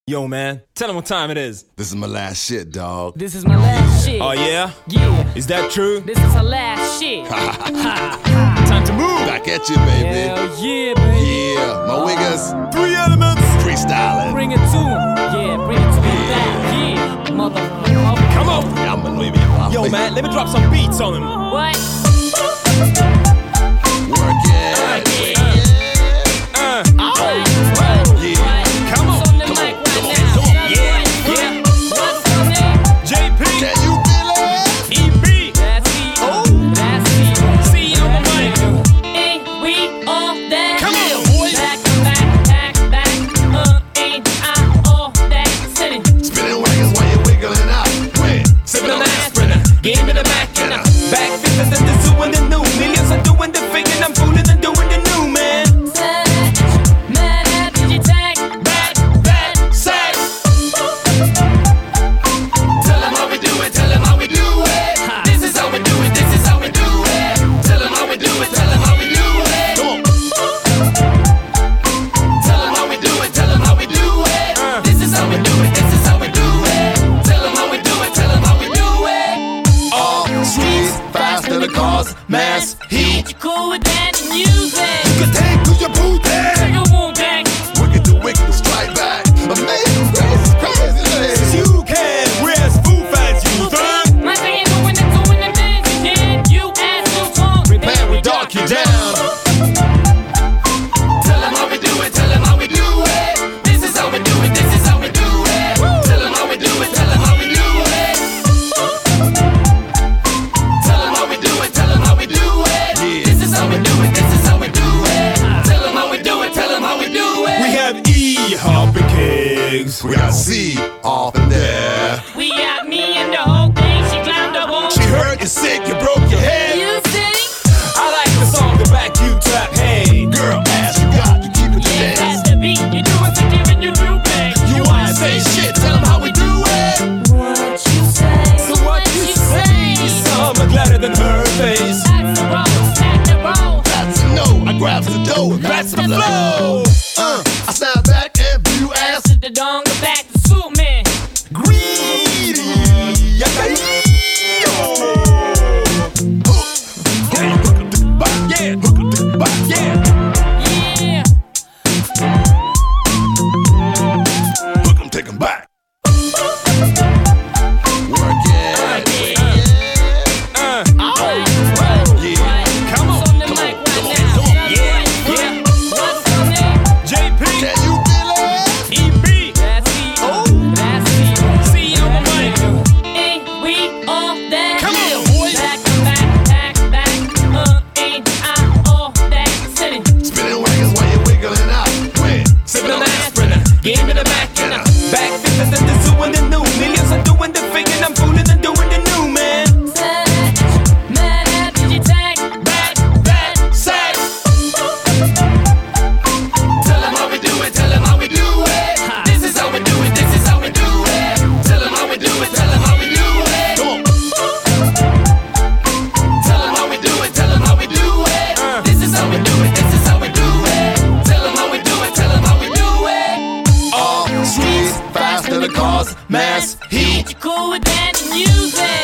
Yo, man, tell him what time it is. This is my last shit, dog. This is my last shit. Oh, yeah? Yeah. Is that true? This is her last shit. Time to move. Back at you, baby. Hell yeah, baby. Yeah, my wiggers. 3 elements. Freestyling. Bring it to him. Yeah, bring it to me back. Yeah, motherfucker. Come on. Yeah, I'm gonna leave you. Yo, man, let me drop some beats on him. What? Work it. Come on. On the mic right now. Yeah. What's your name? JP. Can you feel it? EP. That's me. That's me. See you on the mic. Ain't we all that? Come on, boys. Back. Ain't I all that? Sitting. Spinning wagons while you're wiggling out. Wait, Sipping on aspirin. Game in the back. Back fingers and the zoo and the new. Millions are doing the thing and I'm fooling and doing the new, man. Mad at did you tag? Back, sack. tell them how we do it, tell them how we do it. This is how we do it, this is how we do it. Tell them how we do it, tell them how we do it. Come on. Tell them how we do it, tell them how we do it. This is how we do it, this is how we do it. Tell them how we do it, tell them how we do it. All streets, faster the cars, mass heat. You cool with that music? You can take to your booty. Take a wound back. Wicked to wicked to strike back. Amazing, crazy. You can. Where's Foo Fighters, you thug? My thing is doing the things you did. You ass, you talk. Prepare we dark you down. Tell them how we do it, tell them how we do it. This is how we do it, this is how we do it. Tell them how we do it, tell them how we do it. Tell them how we do it, tell them how we do it. This is how we do it, this is how we do it. Tell them how we do it, tell them how we do it. We have E, hopping kings. We got C off in there. We got me and the whole thing. She climbed up on. She hurt you sick, you broke your head. You sing? I like the song, the back you tap. Hey, Girl, ass you got to keep it Yeah, dance. that's the beat. You do it to giving you do bang. you wanna say shit, tell them how we do it. What you say? So what you say? Some are gladder than her face. Act the roll, act the roll. That's a no. I grabs the dough and That's bats the flow. I snap back and view ass The dong go back to suit man. Greedy. Yeah. Yeah. Hook 'em, take 'em back. Work it. Come on. On the mic right now. Yeah. What's your name? JP. Can you feel it? EP. That's me. That's me. See you on the mic. Ain't we all that? Come on, boys. Back. Ain't I all that? Sitting. Spinning wagons while you're wiggling out. Wait, Sipping on aspirin. Game in the back. Back fingers and the zoo and the new. Millions are doing the thing and I'm fooling and doing the new, man. Mad at did you tag? Back, sack. tell them how we do it, tell them how we do it. This is how we do it, this is how we do it. Tell them how we do it, tell them how we do it. Come on. Tell them how we do it, tell them how we do it. This is how we do it, this is how we do it. Tell them how we do it, tell them how we do it. All streets, faster the cars, mass heat. You cool with that music?